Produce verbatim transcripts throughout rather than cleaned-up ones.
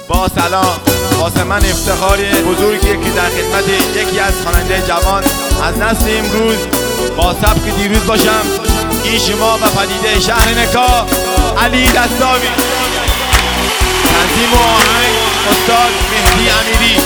با سلام، واسه من افتخاری بزرگیه که در خدمت یکی از خواننده جوان از نسل امروز با سبک دیروز باشم. این شما و پدیده شهر نکا، علی دستاوی. تنظیم و آهنگ استاد مهدی امیری.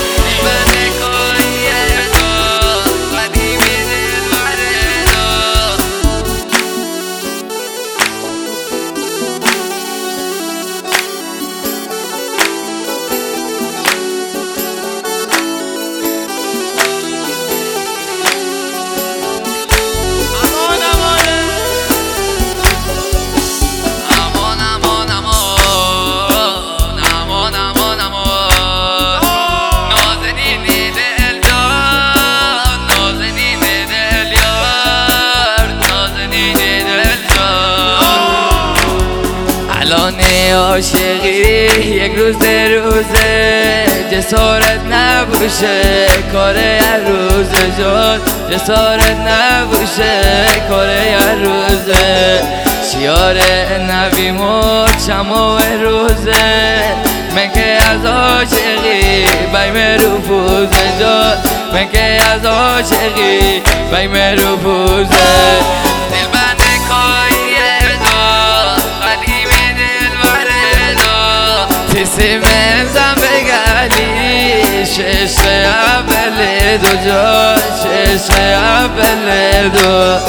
عاشقی یک روز در روزه جسارت نبوشه کاره هر روزه جان جسارت نبوشه کاره هر روزه شیار نبی مد شما روزه من که از عاشقی بیم رفوزه جان من که از عاشقی بیم رفوزه سیمزم بگلی شش اول دو جا شش اول دو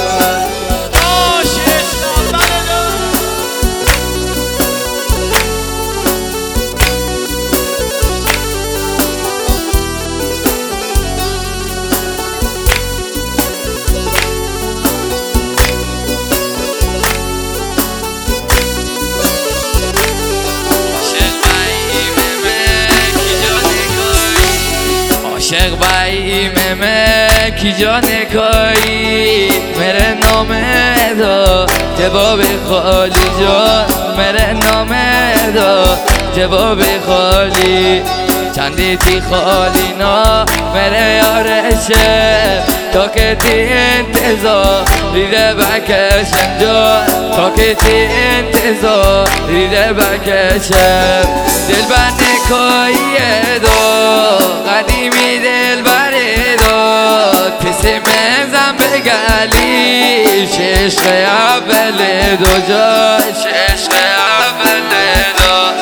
عاشق بایم میں کی جانے کوئی میرے نام دو جواب خالی جان میرے نام دو جواب خالی چندی تی خالی نا میرے یارشه تا که تی انتظار ریده بکشم جان تا که تی انتظار ریده بکشم دل بنده کویه دو قدیمی دل بره دو تسی مزم بگلی ششق اول دو جا ششق اول دو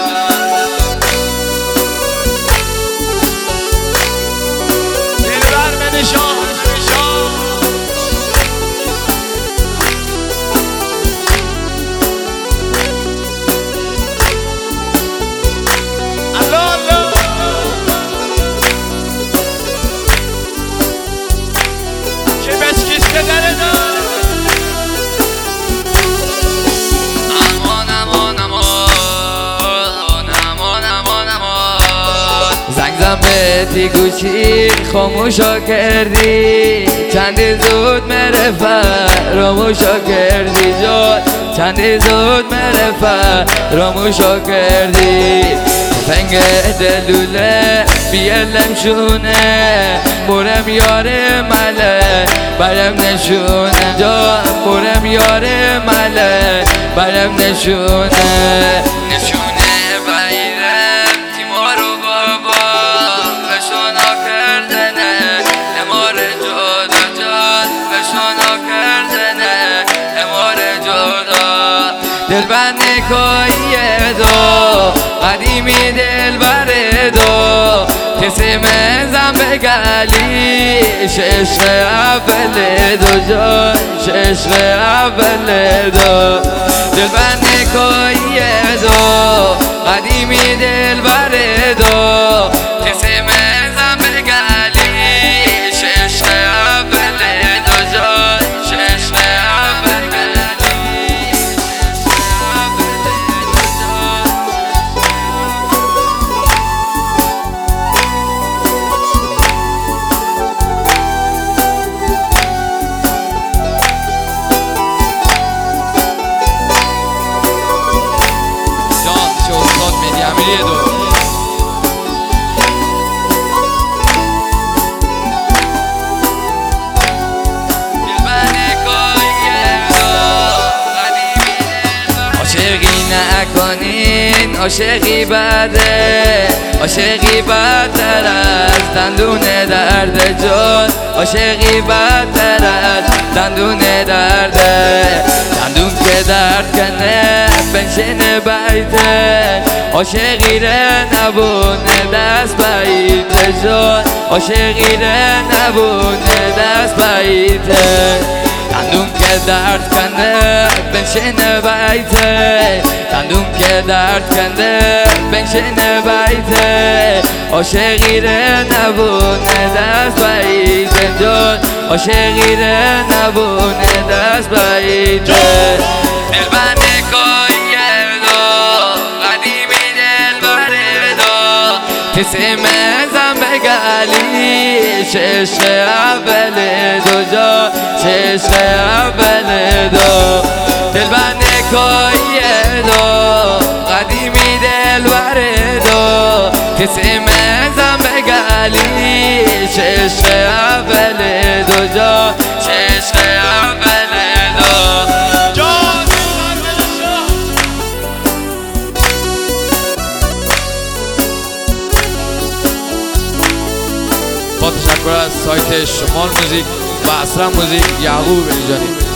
دلبر بنشان تی گوشی خاموشا کردی چندی زود مره فراموشا کردی جان چندی زود مره فراموشا کردی فنگ دلوله بیلم شونه برم یاره مله برم نشونه جان برم یاره مله برم نشونه نشونه بایرم تیمارو بابا بشونا کردنه امار جدا جان بشونا کردنه امار جدا دل بنده کویه دو قدیمی دل بره دو کسی مزم بگلی ششق اول دو جان ششق اول دو دل بنده کویه دو قدیمی دل بره دو کسی مزم بگلی ششق اول دو جان ششق اول نکنین عاشقی بده، عاشقی بدتر از دندون درد جان، عاشقی بدتر از دندون درده، دندون که درد کنه بنشینه بیته، عاشقی ره نبونه دست بیته جان، عاشقی ره نبونه دست بیته، دندون که درد کنه بنشینه بیته، دندون که درد کنه بنشینه بیته، عاشقی ره نبونه دست بیته جان، عاشقی ره نبونه دست بیته. دلبنده کایردو قدیمی دلبردو کسی مزم بگلی چشق اول دو جا چشق اول دو دلبنده کایردو قدیمی دلبردو کسی مزم بگلی چشق اول دو جا چشق اول دو با تشکر از سایت شمال موزیک و اسرا موزیک یعقوب بنجانی.